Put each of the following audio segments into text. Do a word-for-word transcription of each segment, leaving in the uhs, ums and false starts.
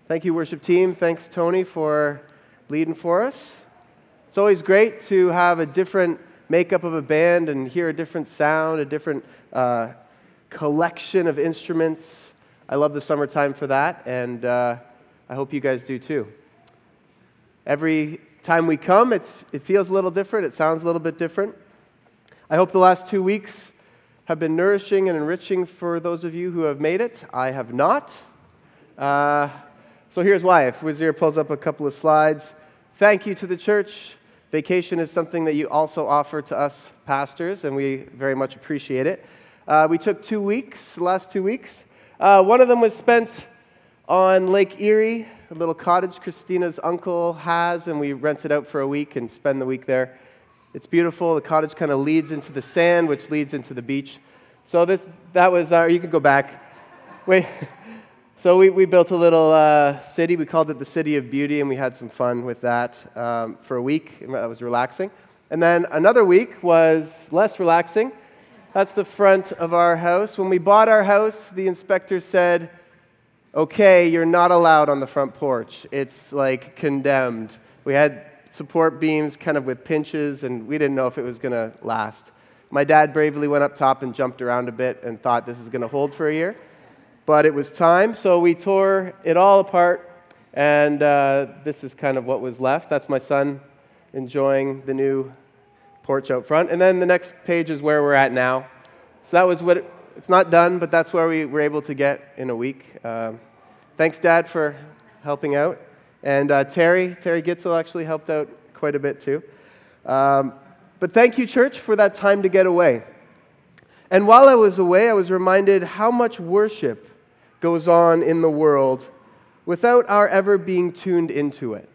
Thank you, worship team. Thanks, Tony, for leading for us. It's always great to have a different makeup of a band and hear a different sound, a different uh, collection of instruments. I love the summertime for that, and uh, I hope you guys do too. Every time we come, it's, it feels a little different. It sounds a little bit different. I hope the last two weeks have been nourishing and enriching for those of you who have made it. I have not. Uh, so here's why. If Wazir pulls up a couple of slides. Thank you to the church. Vacation is something that you also offer to us pastors, and we very much appreciate it. Uh, we took two weeks, the last two weeks. Uh, one of them was spent on Lake Erie, a little cottage Christina's uncle has, and we rented out for a week and spend the week there. It's beautiful. The cottage kind of leads into the sand, which leads into the beach. So this that was our, you can go back. Wait. So we, we built a little uh, city. We called it the City of Beauty, and we had some fun with that um, for a week. That was relaxing. And then another week was less relaxing. That's the front of our house. When we bought our house, the inspector said, okay, you're not allowed on the front porch. It's like condemned. We had support beams kind of with pinches, and we didn't know if it was going to last. My dad bravely went up top and jumped around a bit and thought this is going to hold for a year. But it was time, so we tore it all apart, and uh, this is kind of what was left. That's my son enjoying the new porch out front. And then the next page is where we're at now. So that was what, it, it's not done, but that's where we were able to get in a week. Um, thanks, Dad, for helping out. And uh, Terry, Terry Gitzel actually helped out quite a bit too. Um, but thank you, church, for that time to get away. And while I was away, I was reminded how much worship goes on in the world without our ever being tuned into it.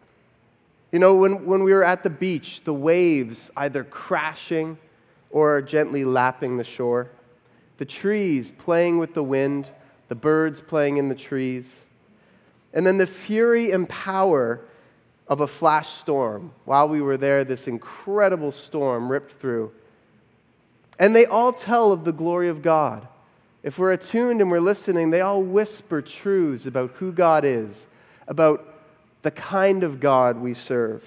You know, when, when we were at the beach, the waves either crashing or gently lapping the shore, the trees playing with the wind, the birds playing in the trees, and then the fury and power of a flash storm. While we were there, this incredible storm ripped through. And they all tell of the glory of God. If we're attuned and we're listening, they all whisper truths about who God is, about the kind of God we serve.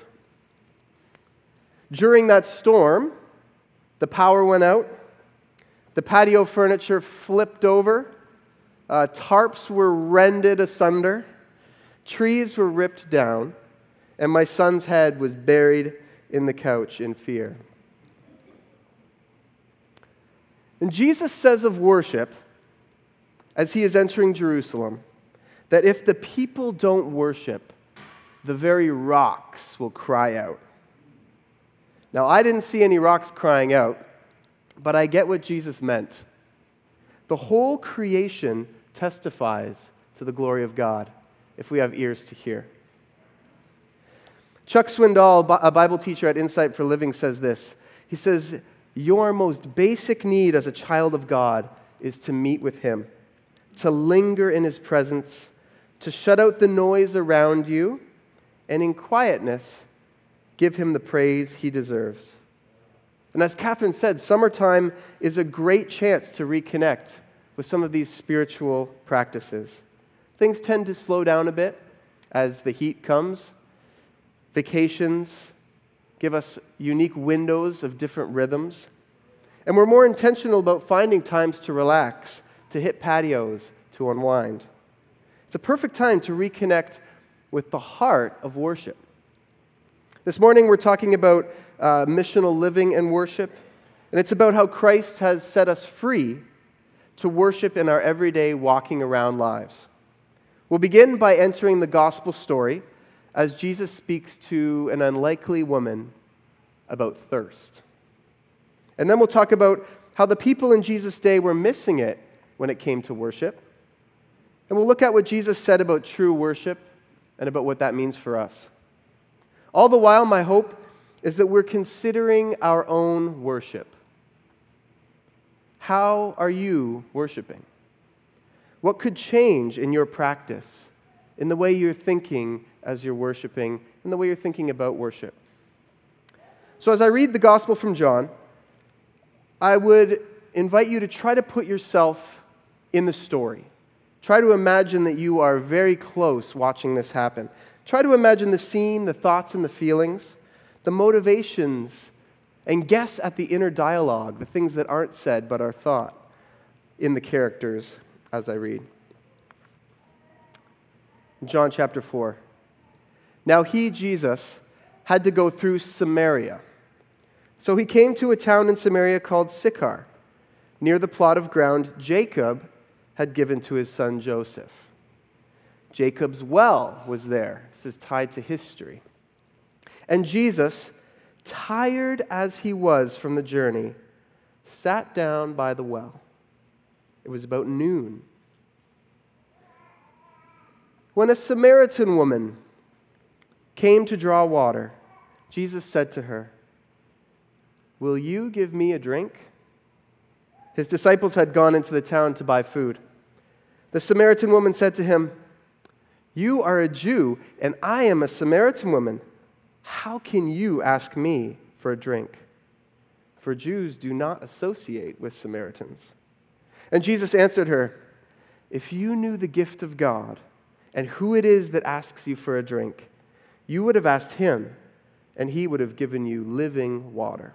During that storm, the power went out, the patio furniture flipped over, uh, tarps were rended asunder, trees were ripped down, and my son's head was buried in the couch in fear. And Jesus says of worship, as he is entering Jerusalem, that if the people don't worship, the very rocks will cry out. Now, I didn't see any rocks crying out, but I get what Jesus meant. The whole creation testifies to the glory of God, if we have ears to hear. Chuck Swindoll, a Bible teacher at Insight for Living, says this. He says, your most basic need as a child of God is to meet with him, to linger in his presence, to shut out the noise around you, and in quietness, give him the praise he deserves. And as Catherine said, summertime is a great chance to reconnect with some of these spiritual practices. Things tend to slow down a bit as the heat comes. Vacations give us unique windows of different rhythms. And we're more intentional about finding times to relax, to hit patios, to unwind. It's a perfect time to reconnect with the heart of worship. This morning we're talking about uh, missional living and worship, and it's about how Christ has set us free to worship in our everyday walking around lives. We'll begin by entering the gospel story as Jesus speaks to an unlikely woman about thirst. And then we'll talk about how the people in Jesus' day were missing it when it came to worship. And we'll look at what Jesus said about true worship and about what that means for us. All the while, my hope is that we're considering our own worship. How are you worshiping? What could change in your practice, in the way you're thinking as you're worshiping, in the way you're thinking about worship? So as I read the Gospel from John, I would invite you to try to put yourself in the story. Try to imagine that you are very close watching this happen. Try to imagine the scene, the thoughts and the feelings, the motivations, and guess at the inner dialogue, the things that aren't said but are thought in the characters as I read. John chapter four. Now he, Jesus, had to go through Samaria. So he came to a town in Samaria called Sychar, near the plot of ground Jacob had given to his son Joseph. Jacob's well was there. This is tied to history. And Jesus, tired as he was from the journey, sat down by the well. It was about noon. When a Samaritan woman came to draw water, Jesus said to her, "Will you give me a drink?" His disciples had gone into the town to buy food. The Samaritan woman said to him, "You are a Jew, and I am a Samaritan woman. How can you ask me for a drink?" For Jews do not associate with Samaritans. And Jesus answered her, "If you knew the gift of God and who it is that asks you for a drink, you would have asked him, and he would have given you living water."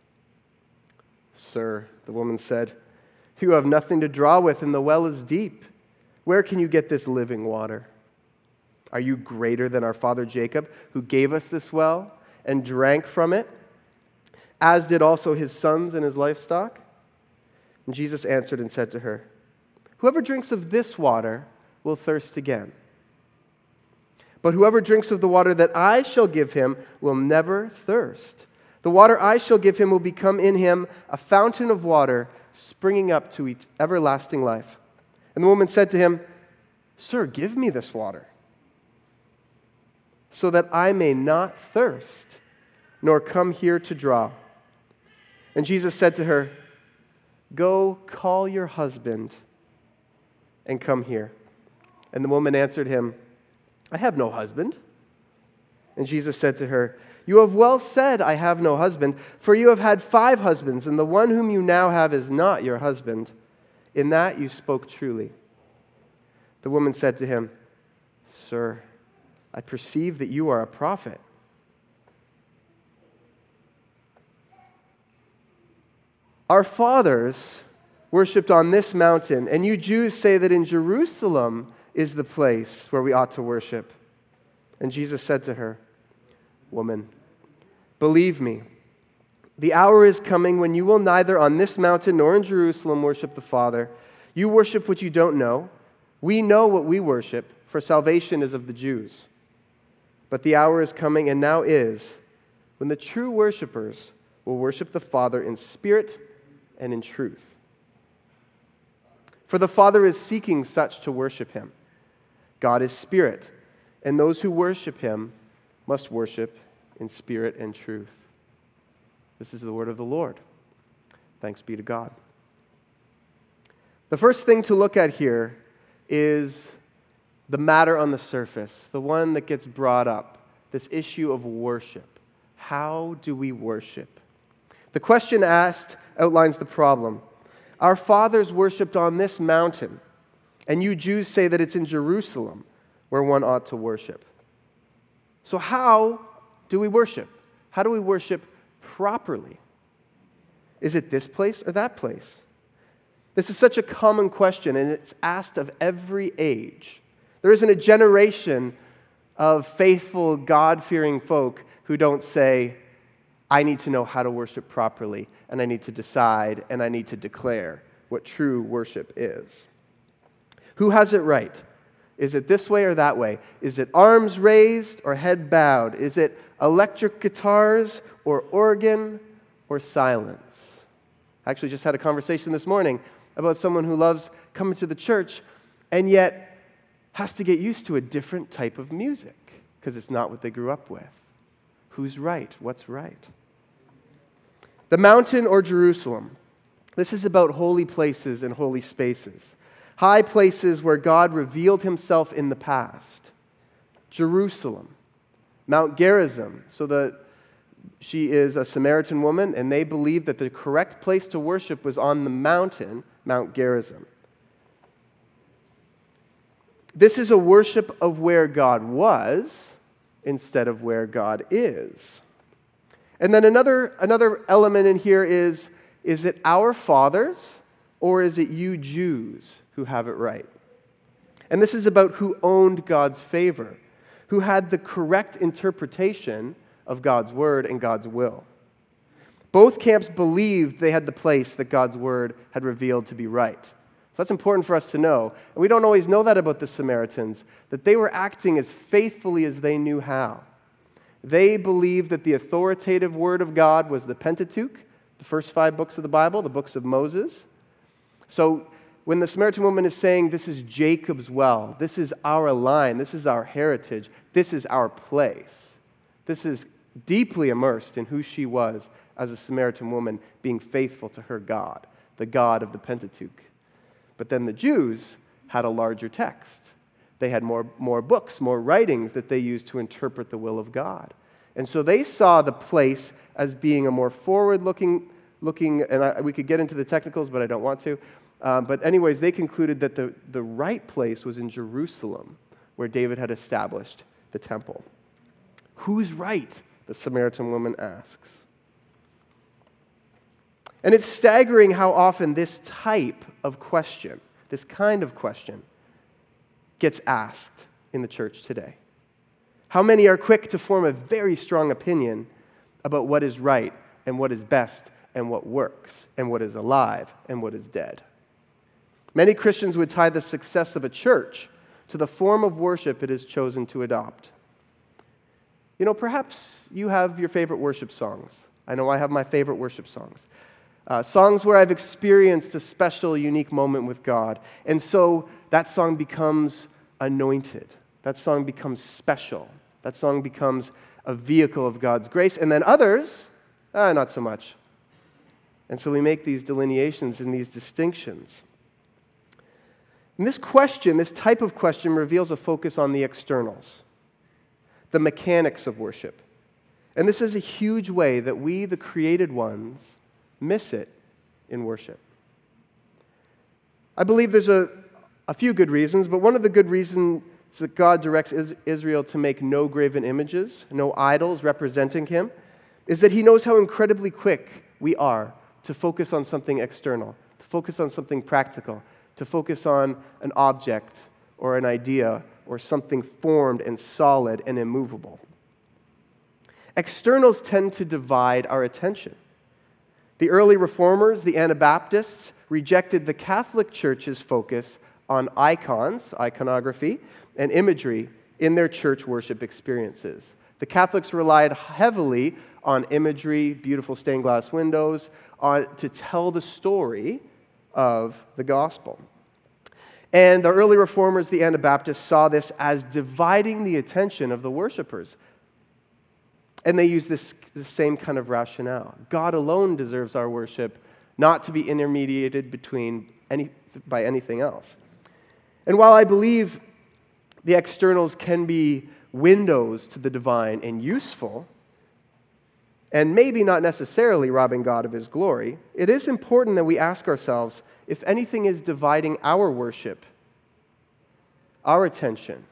"Sir," the woman said, "you have nothing to draw with, and the well is deep. Where can you get this living water? Are you greater than our father Jacob, who gave us this well and drank from it, as did also his sons and his livestock?" And Jesus answered and said to her, "Whoever drinks of this water will thirst again. But whoever drinks of the water that I shall give him will never thirst. The water I shall give him will become in him a fountain of water springing up to everlasting life." And the woman said to him, "Sir, give me this water, so that I may not thirst, nor come here to draw." And Jesus said to her, "Go, call your husband and come here." And the woman answered him, "I have no husband." And Jesus said to her, "You have well said, 'I have no husband,' for you have had five husbands, and the one whom you now have is not your husband. In that you spoke truly." The woman said to him, "Sir, I perceive that you are a prophet. Our fathers worshipped on this mountain, and you Jews say that in Jerusalem is the place where we ought to worship." And Jesus said to her, "Woman, believe me, the hour is coming when you will neither on this mountain nor in Jerusalem worship the Father. You worship what you don't know. We know what we worship, for salvation is of the Jews. But the hour is coming, and now is, when the true worshipers will worship the Father in spirit and in truth. For the Father is seeking such to worship him. God is spirit, and those who worship him must worship in spirit and truth." This is the word of the Lord. Thanks be to God. The first thing to look at here is the matter on the surface, the one that gets brought up, this issue of worship. How do we worship? The question asked outlines the problem. Our fathers worshipped on this mountain, and you Jews say that it's in Jerusalem where one ought to worship. So how do we worship? How do we worship properly? Is it this place or that place? This is such a common question, and it's asked of every age. There isn't a generation of faithful, God-fearing folk who don't say, "I need to know how to worship properly, and I need to decide, and I need to declare what true worship is." Who has it right? Is it this way or that way? Is it arms raised or head bowed? Is it electric guitars or organ or silence? I actually just had a conversation this morning about someone who loves coming to the church and yet has to get used to a different type of music because it's not what they grew up with. Who's right? What's right? The mountain or Jerusalem? This is about holy places and holy spaces. High places where God revealed himself in the past. Jerusalem. Mount Gerizim. So the, she is a Samaritan woman, and they believed that the correct place to worship was on the mountain, Mount Gerizim. This is a worship of where God was instead of where God is. And then another, another element in here is, is it our fathers or is it you Jews who have it right? And this is about who owned God's favor, who had the correct interpretation of God's word and God's will. Both camps believed they had the place that God's word had revealed to be right. So that's important for us to know. And we don't always know that about the Samaritans, that they were acting as faithfully as they knew how. They believed that the authoritative word of God was the Pentateuch, the first five books of the Bible, the books of Moses. So when the Samaritan woman is saying, this is Jacob's well, this is our line, this is our heritage, this is our place, this is deeply immersed in who she was as a Samaritan woman, being faithful to her God, the God of the Pentateuch. But then the Jews had a larger text. They had more, more books, more writings that they used to interpret the will of God. And so they saw the place as being a more forward-looking, looking, and I, we could get into the technicals, but I don't want to. Um, but anyways, they concluded that the, the right place was in Jerusalem, where David had established the temple. Who's right? The Samaritan woman asks. And it's staggering how often this type of question, this kind of question, gets asked in the church today. How many are quick to form a very strong opinion about what is right and what is best and what works and what is alive and what is dead? Many Christians would tie the success of a church to the form of worship it has chosen to adopt. You know, perhaps you have your favorite worship songs. I know I have my favorite worship songs. Uh, songs where I've experienced a special, unique moment with God. And so that song becomes anointed. That song becomes special. That song becomes a vehicle of God's grace. And then others, ah, not so much. And so we make these delineations and these distinctions. And this question, this type of question, reveals a focus on the externals, the mechanics of worship. And this is a huge way that we, the created ones, miss it in worship. I believe there's a, a few good reasons, but one of the good reasons that God directs Israel to make no graven images, no idols representing him, is that he knows how incredibly quick we are to focus on something external, to focus on something practical, to focus on an object or an idea or something formed and solid and immovable. Externals tend to divide our attention. The early reformers, the Anabaptists, rejected the Catholic Church's focus on icons, iconography, and imagery in their church worship experiences. The Catholics relied heavily on imagery, beautiful stained glass windows, on, to tell the story of the gospel. And the early reformers, the Anabaptists, saw this as dividing the attention of the worshipers. And they use this, this same kind of rationale. God alone deserves our worship, not to be intermediated between any, by anything else. And while I believe the externals can be windows to the divine and useful, and maybe not necessarily robbing God of his glory, it is important that we ask ourselves if anything is dividing our worship, our attention.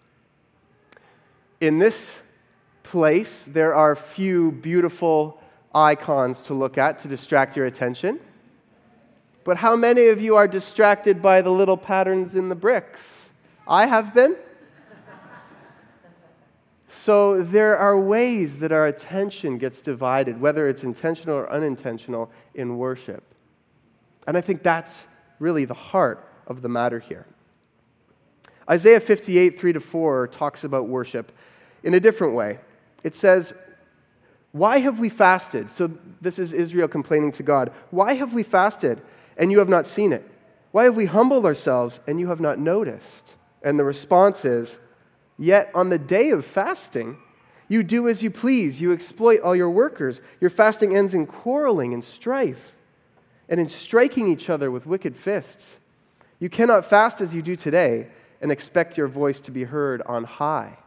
In this place, there are few beautiful icons to look at to distract your attention. But how many of you are distracted by the little patterns in the bricks? I have been. So there are ways that our attention gets divided, whether it's intentional or unintentional, in worship. And I think that's really the heart of the matter here. Isaiah fifty-eight, three to four talks about worship in a different way. It says, "Why have we fasted?" So this is Israel complaining to God. "Why have we fasted and you have not seen it? Why have we humbled ourselves and you have not noticed?" And the response is, "Yet on the day of fasting, you do as you please. You exploit all your workers. Your fasting ends in quarreling and strife and in striking each other with wicked fists. You cannot fast as you do today and expect your voice to be heard on high."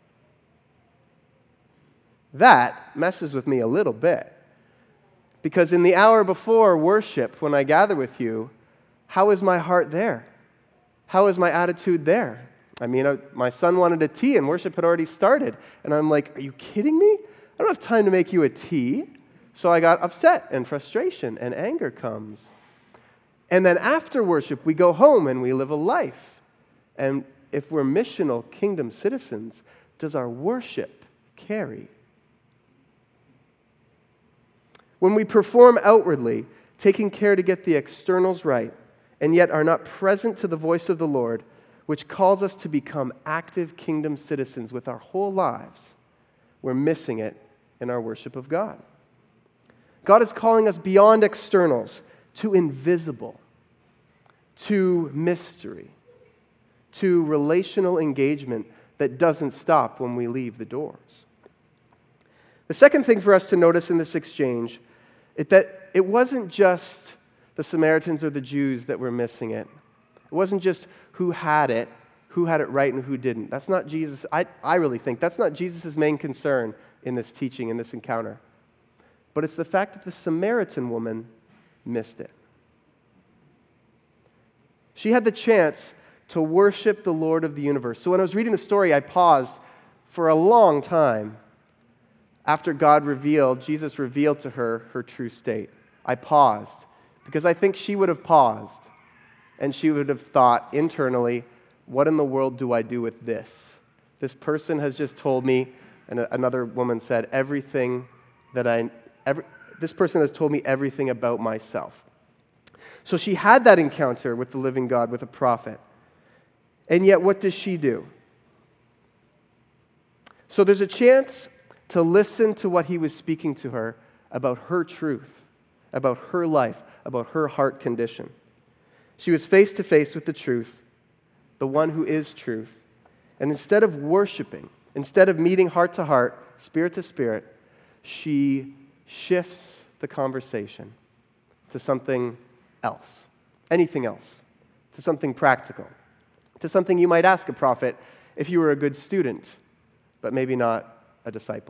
That messes with me a little bit. Because in the hour before worship, when I gather with you, how is my heart there? How is my attitude there? I mean, I, my son wanted a tea and worship had already started. And I'm like, are you kidding me? I don't have time to make you a tea. So I got upset and frustration and anger comes. And then after worship, we go home and we live a life. And if we're missional kingdom citizens, does our worship carry? When we perform outwardly, taking care to get the externals right, and yet are not present to the voice of the Lord, which calls us to become active kingdom citizens with our whole lives, we're missing it in our worship of God. God is calling us beyond externals to invisible, to mystery, to relational engagement that doesn't stop when we leave the doors. The second thing for us to notice in this exchange is that it wasn't just the Samaritans or the Jews that were missing it. It wasn't just who had it, who had it right and who didn't. That's not Jesus. I, I really think that's not Jesus' main concern in this teaching, in this encounter. But it's the fact that the Samaritan woman missed it. She had the chance to worship the Lord of the universe. So when I was reading the story, I paused for a long time after God revealed, Jesus revealed to her her true state. I paused because I think she would have paused and she would have thought internally, what in the world do I do with this? This person has just told me, and another woman said, everything that I, every, this person has told me everything about myself. So she had that encounter with the living God, with a prophet. And yet, what does she do? So there's a chance to listen to what he was speaking to her about her truth, about her life, about her heart condition. She was face to face with the truth, the one who is truth. And instead of worshiping, instead of meeting heart to heart, spirit to spirit, she shifts the conversation to something else, anything else, to something practical, to something you might ask a prophet if you were a good student, but maybe not a disciple.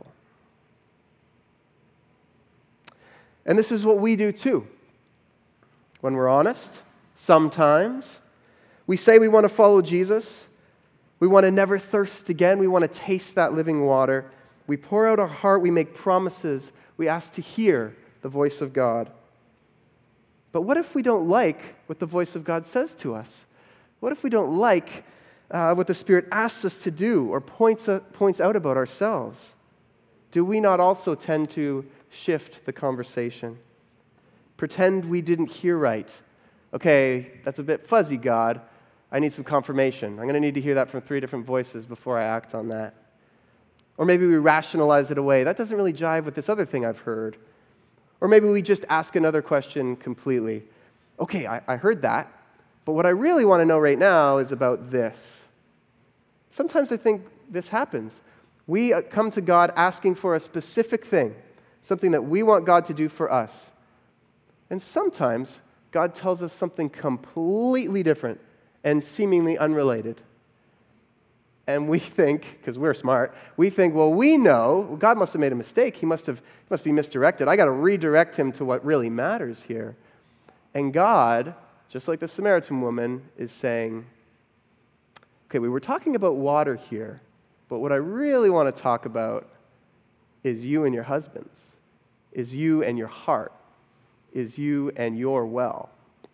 And this is what we do too. When we're honest, sometimes we say we want to follow Jesus. We want to never thirst again. We want to taste that living water. We pour out our heart. We make promises. We ask to hear the voice of God. But what if we don't like what the voice of God says to us? What if we don't like uh, what the Spirit asks us to do or points, uh, points out about ourselves? Do we not also tend to shift the conversation? Pretend we didn't hear right. Okay, that's a bit fuzzy, God. I need some confirmation. I'm going to need to hear that from three different voices before I act on that. Or maybe we rationalize it away. That doesn't really jive with this other thing I've heard. Or maybe we just ask another question completely. Okay, I, I heard that, but what I really want to know right now is about this. Sometimes I think this happens. We come to God asking for a specific thing, something that we want God to do for us. And sometimes God tells us something completely different and seemingly unrelated. And we think, because we're smart, we think, well, we know, well, God must have made a mistake. He must have he must be misdirected. I got to redirect him to what really matters here. And God, just like the Samaritan woman, is saying, okay, we were talking about water here, but what I really want to talk about is you and your husbands, is you and your heart, is you and your well.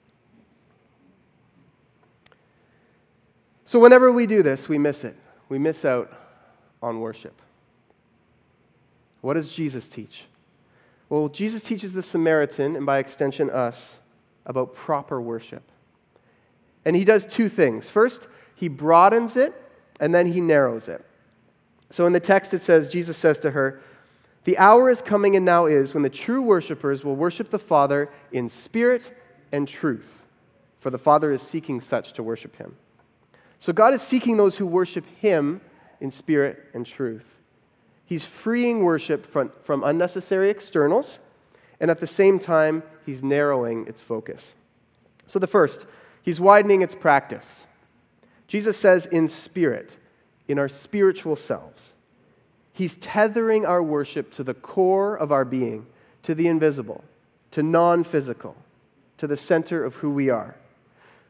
So whenever we do this, we miss it. We miss out on worship. What does Jesus teach? Well, Jesus teaches the Samaritan, and by extension us, about proper worship. And he does two things. First, he broadens it, and then he narrows it. So in the text it says, Jesus says to her, "The hour is coming and now is when the true worshipers will worship the Father in spirit and truth, for the Father is seeking such to worship him." So God is seeking those who worship him in spirit and truth. He's freeing worship from, from unnecessary externals, and at the same time, he's narrowing its focus. So the first, he's widening its practice. Jesus says in spirit, in our spiritual selves. He's tethering our worship to the core of our being, to the invisible, to non-physical, to the center of who we are.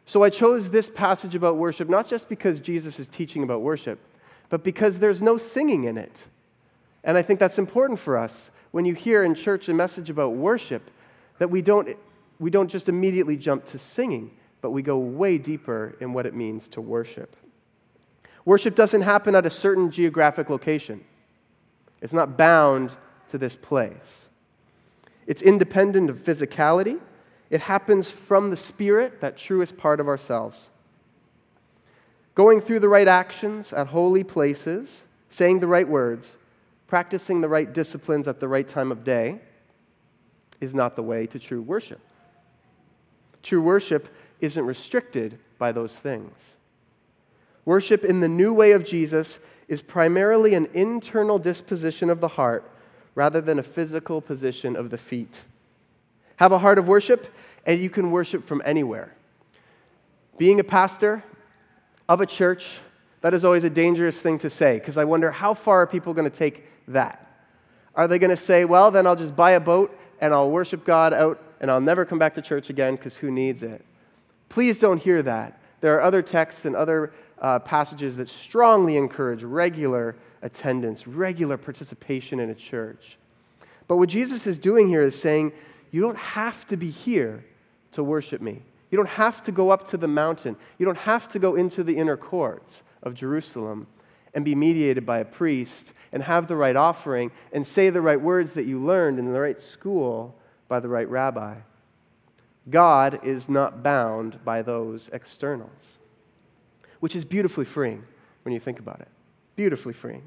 So I chose this passage about worship not just because Jesus is teaching about worship, but because there's no singing in it. And I think that's important for us when you hear in church a message about worship, that we don't, we don't just immediately jump to singing, but we go way deeper in what it means to worship. Worship doesn't happen at a certain geographic location. It's not bound to this place. It's independent of physicality. It happens from the Spirit, that truest part of ourselves. Going through the right actions at holy places, saying the right words, practicing the right disciplines at the right time of day is not the way to true worship. True worship isn't restricted by those things. Worship in the new way of Jesus is primarily an internal disposition of the heart rather than a physical position of the feet. Have a heart of worship, and you can worship from anywhere. Being a pastor of a church, that is always a dangerous thing to say, because I wonder how far are people going to take that? Are they going to say, well, then I'll just buy a boat and I'll worship God out and I'll never come back to church again because who needs it? Please don't hear that. There are other texts and other uh, passages that strongly encourage regular attendance, regular participation in a church. But what Jesus is doing here is saying, you don't have to be here to worship me. You don't have to go up to the mountain. You don't have to go into the inner courts of Jerusalem and be mediated by a priest and have the right offering and say the right words that you learned in the right school by the right rabbi. God is not bound by those externals, which is beautifully freeing when you think about it. Beautifully freeing.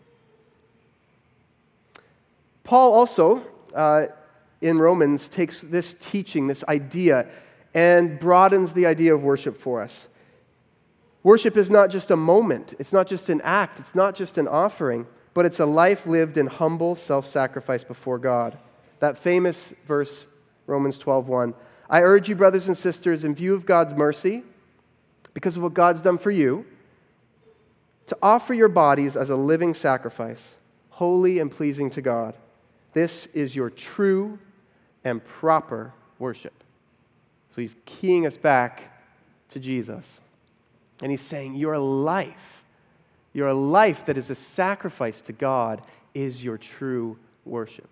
Paul also, uh, in Romans, takes this teaching, this idea, and broadens the idea of worship for us. Worship is not just a moment. It's not just an act. It's not just an offering, but it's a life lived in humble self-sacrifice before God. That famous verse, Romans twelve one. I urge you, brothers and sisters, in view of God's mercy, because of what God's done for you, to offer your bodies as a living sacrifice, holy and pleasing to God. This is your true and proper worship. So he's keying us back to Jesus. And he's saying, your life, your life that is a sacrifice to God is your true worship.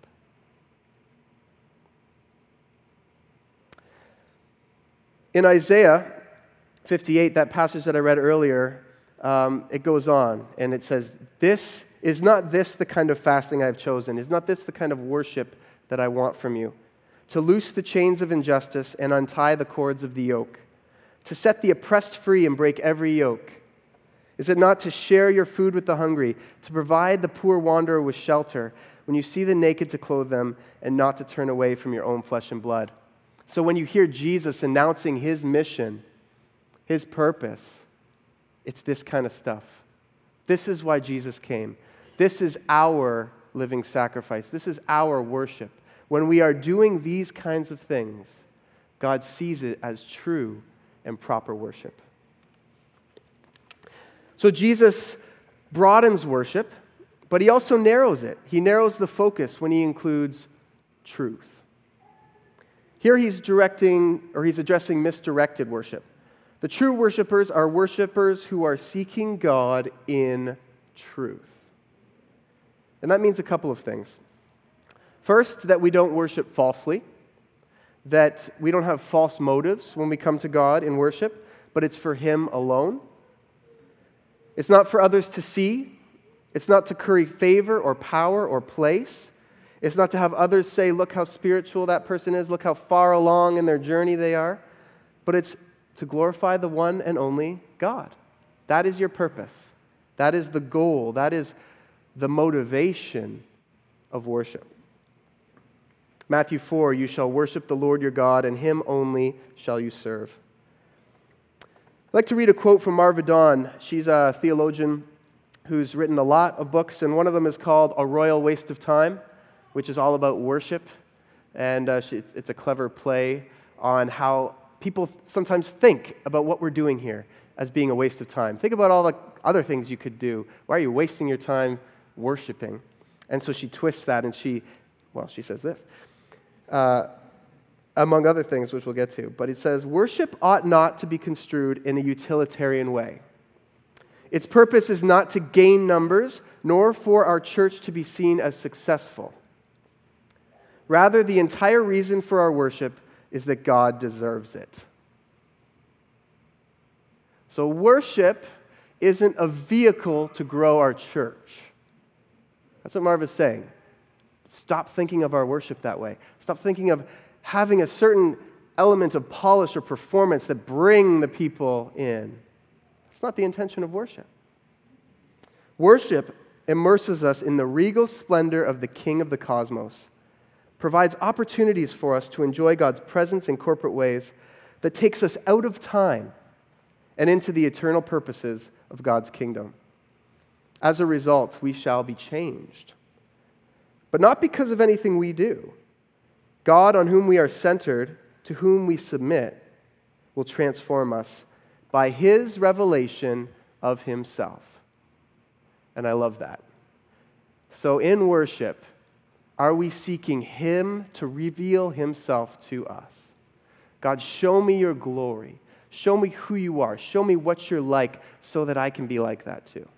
In Isaiah fifty-eight, that passage that I read earlier, um, it goes on, and it says, this is not this the kind of fasting I have chosen? Is not this the kind of worship that I want from you? To loose the chains of injustice and untie the cords of the yoke, to set the oppressed free and break every yoke. Is it not to share your food with the hungry, to provide the poor wanderer with shelter, when you see the naked to clothe them, and not to turn away from your own flesh and blood? So when you hear Jesus announcing his mission, his purpose, it's this kind of stuff. This is why Jesus came. This is our living sacrifice. This is our worship. When we are doing these kinds of things, God sees it as true and proper worship. So Jesus broadens worship, but he also narrows it. He narrows the focus when he includes truth. Here he's directing, or he's addressing misdirected worship. The true worshipers are worshipers who are seeking God in truth. And that means a couple of things. First, that we don't worship falsely, that we don't have false motives when we come to God in worship, but it's for him alone. It's not for others to see. It's not to curry favor or power or place. It's not to have others say, look how spiritual that person is, look how far along in their journey they are. But it's to glorify the one and only God. That is your purpose. That is the goal. That is the motivation of worship. Matthew four, you shall worship the Lord your God, and him only shall you serve. I'd like to read a quote from Marva Dawn. She's a theologian who's written a lot of books, and one of them is called A Royal Waste of Time, which is all about worship. And uh, she, it's a clever play on how people sometimes think about what we're doing here as being a waste of time. Think about all the other things you could do. Why are you wasting your time worshiping? And so she twists that and she, well, she says this. Uh, among other things, which we'll get to. But it says, worship ought not to be construed in a utilitarian way. Its purpose is not to gain numbers, nor for our church to be seen as successful. Rather, the entire reason for our worship is that God deserves it. So worship isn't a vehicle to grow our church. That's what Marv is saying. Stop thinking of our worship that way. Stop thinking of having a certain element of polish or performance that bring the people in. It's not the intention of worship. Worship immerses us in the regal splendor of the King of the cosmos, provides opportunities for us to enjoy God's presence in corporate ways that takes us out of time and into the eternal purposes of God's kingdom. As a result, we shall be changed. But not because of anything we do. God, on whom we are centered, to whom we submit, will transform us by His revelation of Himself. And I love that. So in worship, are we seeking Him to reveal Himself to us? God, show me your glory. Show me who you are. Show me what you're like so that I can be like that too.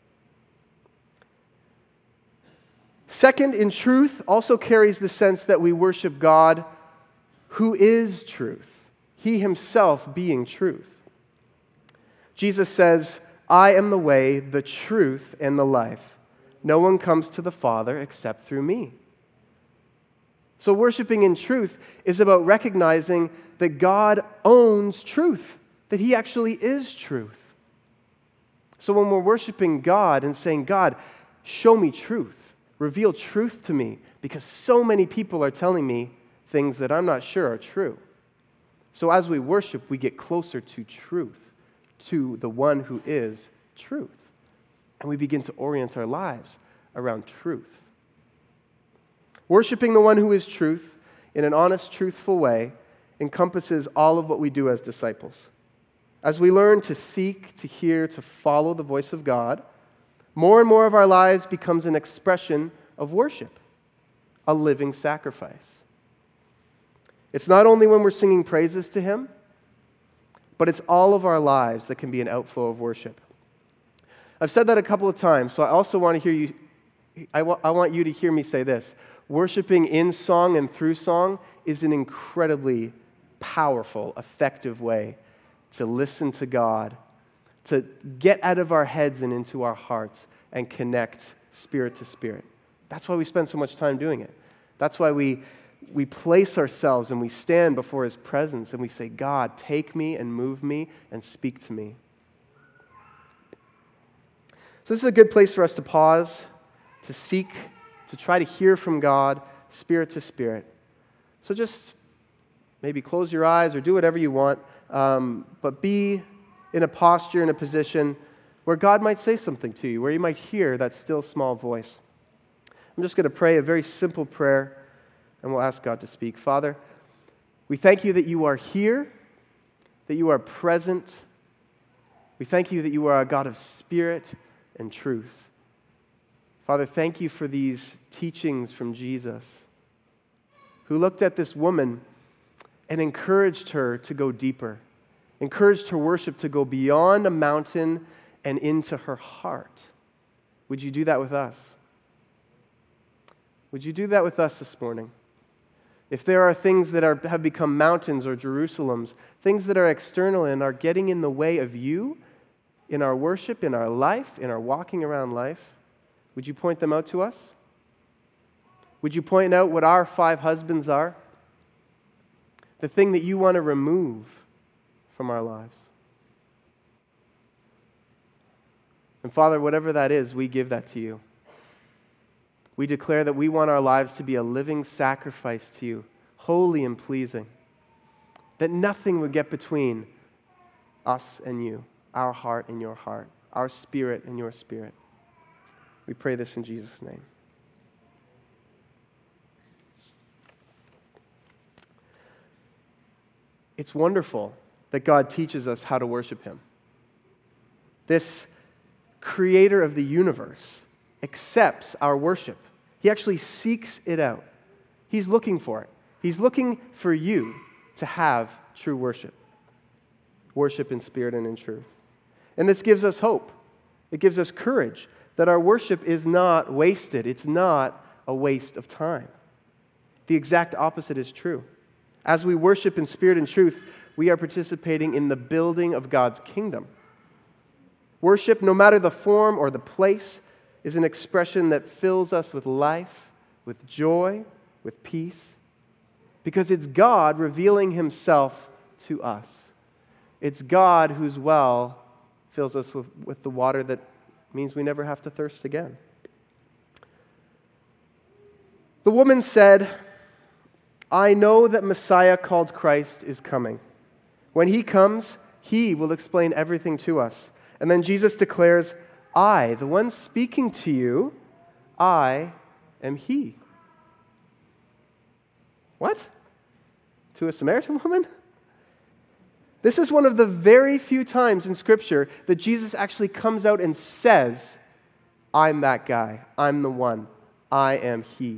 Second, in truth also carries the sense that we worship God who is truth, He Himself being truth. Jesus says, I am the way, the truth, and the life. No one comes to the Father except through me. So worshiping in truth is about recognizing that God owns truth, that He actually is truth. So when we're worshiping God and saying, God, show me truth, reveal truth to me, because so many people are telling me things that I'm not sure are true. So as we worship, we get closer to truth, to the one who is truth. And we begin to orient our lives around truth. Worshiping the one who is truth in an honest, truthful way encompasses all of what we do as disciples. As we learn to seek, to hear, to follow the voice of God, more and more of our lives becomes an expression of worship, a living sacrifice. It's not only when we're singing praises to Him, but it's all of our lives that can be an outflow of worship. I've said that a couple of times, so I also want to hear you, I, wa- I want you to hear me say this. Worshiping in song and through song is an incredibly powerful, effective way to listen to God, to get out of our heads and into our hearts and connect spirit to spirit. That's why we spend so much time doing it. That's why we, we place ourselves and we stand before His presence and we say, God, take me and move me and speak to me. So this is a good place for us to pause, to seek, to try to hear from God, spirit to spirit. So just maybe close your eyes or do whatever you want, um, but be in a posture, in a position where God might say something to you, where you might hear that still small voice. I'm just going to pray a very simple prayer, and we'll ask God to speak. Father, we thank you that you are here, that you are present. We thank you that you are a God of spirit and truth. Father, thank you for these teachings from Jesus, who looked at this woman and encouraged her to go deeper, encouraged her worship to go beyond a mountain and into her heart. Would you do that with us? Would you do that with us this morning? If there are things that are, have become mountains or Jerusalems, things that are external and are getting in the way of you in our worship, in our life, in our walking around life, would you point them out to us? Would you point out what our five husbands are? The thing that you want to remove from our lives. And Father, whatever that is, we give that to you. We declare that we want our lives to be a living sacrifice to you, holy and pleasing. That nothing would get between us and you, our heart and your heart, our spirit and your spirit. We pray this in Jesus' name. It's wonderful that God teaches us how to worship Him. This creator of the universe accepts our worship. He actually seeks it out. He's looking for it. He's looking for you to have true worship. Worship in spirit and in truth. And this gives us hope. It gives us courage that our worship is not wasted. It's not a waste of time. The exact opposite is true. As we worship in spirit and truth, we are participating in the building of God's kingdom. Worship, no matter the form or the place, is an expression that fills us with life, with joy, with peace, because it's God revealing himself to us. It's God whose well fills us with, with the water that means we never have to thirst again. The woman said, I know that Messiah called Christ is coming. When he comes, he will explain everything to us. And then Jesus declares, I, the one speaking to you, I am he. What? To a Samaritan woman? This is one of the very few times in Scripture that Jesus actually comes out and says, I'm that guy. I'm the one. I am he.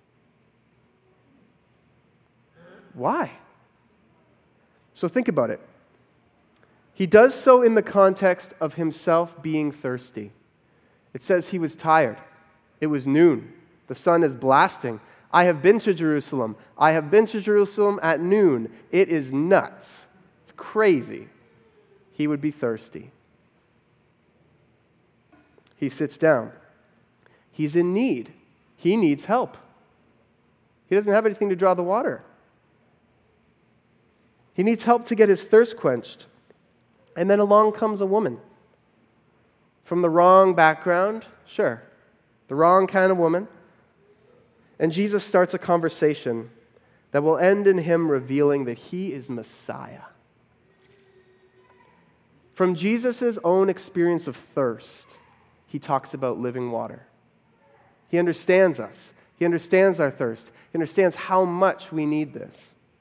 Why? So think about it. He does so in the context of himself being thirsty. It says he was tired. It was noon. The sun is blasting. I have been to Jerusalem. I have been to Jerusalem at noon. It is nuts. It's crazy. He would be thirsty. He sits down. He's in need. He needs help. He doesn't have anything to draw the water. He needs help to get his thirst quenched. And then along comes a woman. From the wrong background, sure. The wrong kind of woman. And Jesus starts a conversation that will end in him revealing that he is Messiah. From Jesus' own experience of thirst, he talks about living water. He understands us. He understands our thirst. He understands how much we need this.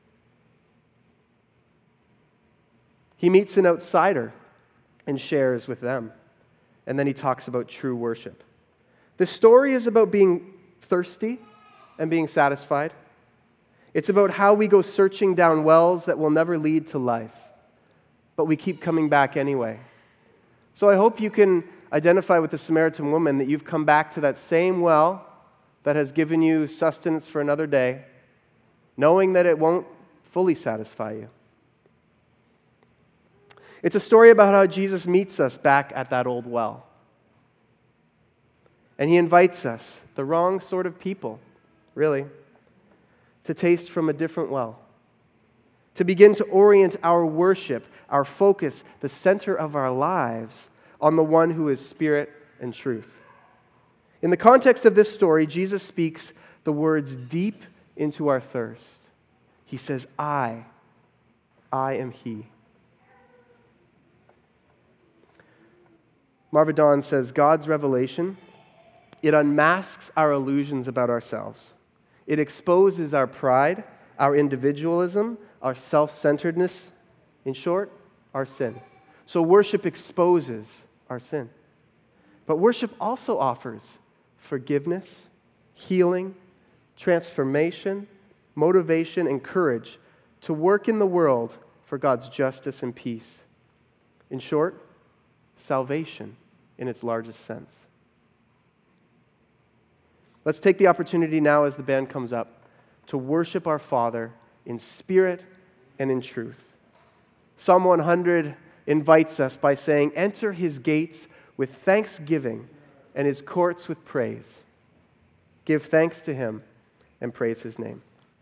He meets an outsider and shares with them. And then he talks about true worship. The story is about being thirsty and being satisfied. It's about how we go searching down wells that will never lead to life, but we keep coming back anyway. So I hope you can identify with the Samaritan woman, that you've come back to that same well that has given you sustenance for another day, knowing that it won't fully satisfy you. It's a story about how Jesus meets us back at that old well. And he invites us, the wrong sort of people, really, to taste from a different well. To begin to orient our worship, our focus, the center of our lives on the one who is spirit and truth. In the context of this story, Jesus speaks the words deep into our thirst. He says, I, I am he. Marva Dawn says, God's revelation, it unmasks our illusions about ourselves. It exposes our pride, our individualism, our self-centeredness, in short, our sin. So worship exposes our sin. But worship also offers forgiveness, healing, transformation, motivation, and courage to work in the world for God's justice and peace. In short, salvation in its largest sense. Let's take the opportunity now as the band comes up to worship our Father in spirit and in truth. Psalm one hundred invites us by saying, enter his gates with thanksgiving and his courts with praise. Give thanks to him and praise his name.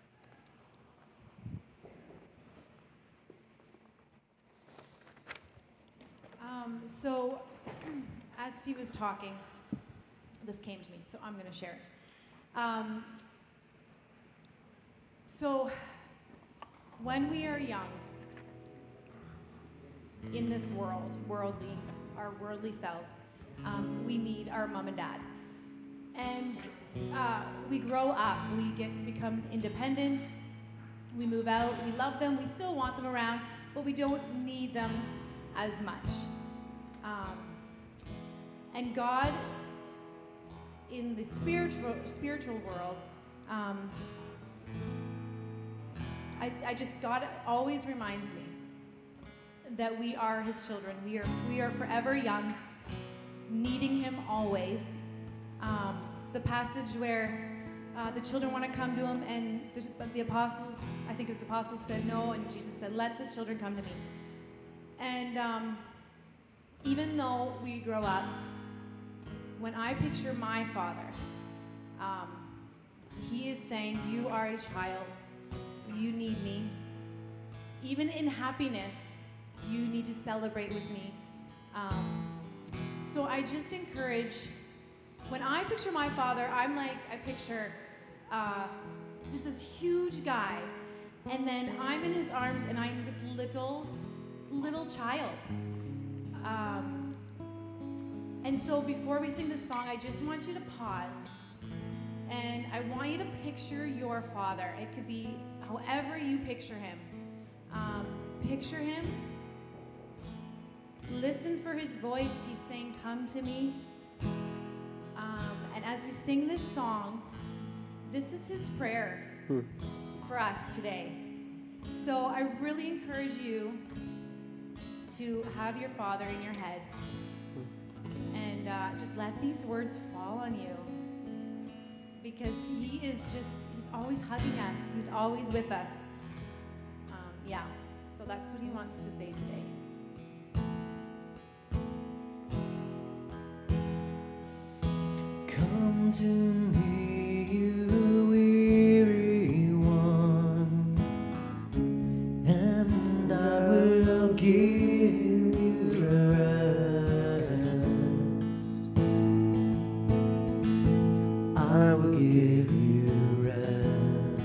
Um, so, as Steve was talking, this came to me, so I'm going to share it. Um, so, when we are young, in this world, worldly, our worldly selves, um, we need our mom and dad. And uh, we grow up, we get become independent, we move out, we love them, we still want them around, but we don't need them as much. Um, and God, in the spiritual spiritual world, um, I, I just, God always reminds me that we are his children. We are, we are forever young, needing him always. Um, the passage where uh, the children want to come to him, and the, but the apostles, I think it was the apostles, said no, and Jesus said, let the children come to me. And um, even though we grow up, when I picture my father, um, he is saying, you are a child, you need me. Even in happiness, you need to celebrate with me. Um, so I just encourage, when I picture my father, I'm like, I picture uh, just this huge guy, and then I'm in his arms, and I'm this little, little child. Um, and so before we sing this song, I just want you to pause, and I want you to picture your father. It could be however you picture him. Um, picture him. Listen for his voice. He's saying, come to me. Um, and as we sing this song, this is his prayer hmm. for us today. So I really encourage you to have your father in your head hmm. and uh, just let these words fall on you, because he is just, he's always hugging us. He's always with us. Um, yeah, so that's what he wants to say today. Come to me, you weary one, and I will give you rest. I will give you rest.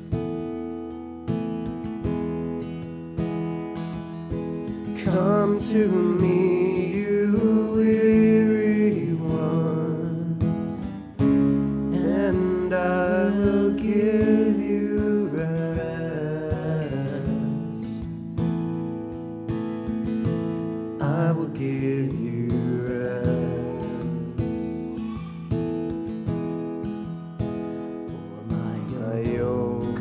Come to me, you weary one, and I will give you rest. I will give you rest. For my yoke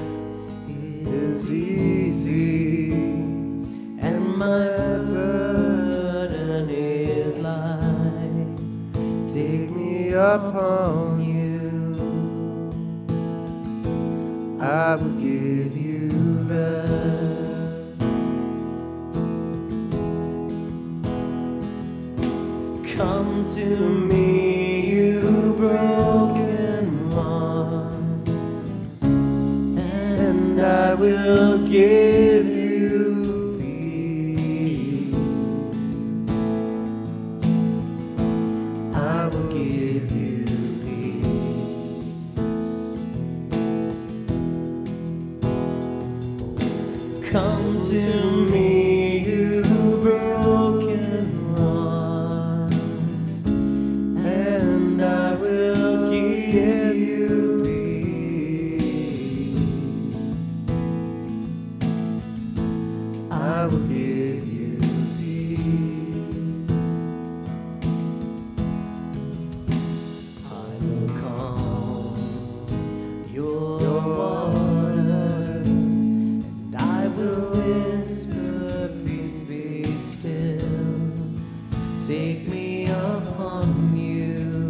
is easy, and my burden is light. Take me upon you. I will give you rest. Come to me, you broken one, and I will give you peace. I will give you Come to me, you broken one, and I will give you peace. I will give you peace. I will calm your waters, and I will whisper, peace be still. Take me upon you.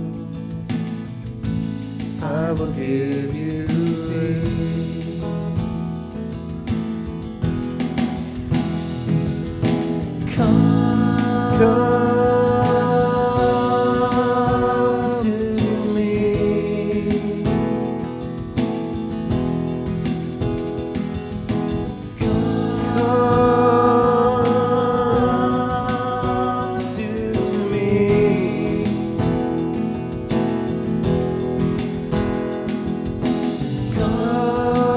I will give you peace. Come, come. Come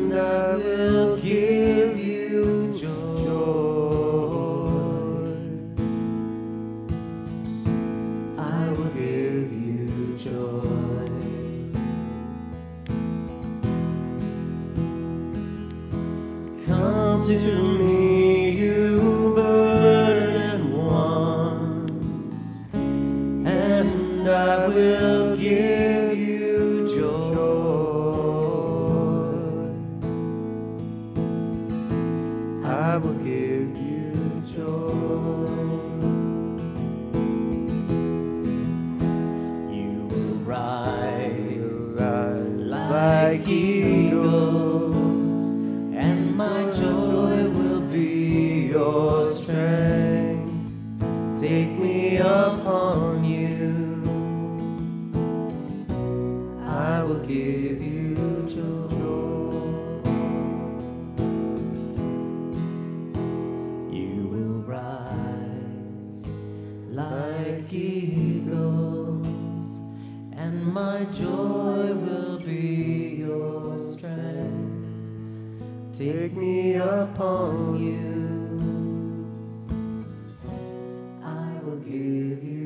and I will give you joy. I will give you joy. Come to me, you burdened ones, and I will give you joy. I will give you joy. You will rise, rise like eagles, and my joy will be your strength. Take me upon you. I will give you joy. You will rise like eagles, and my joy will be your strength. Take me upon you. I will give you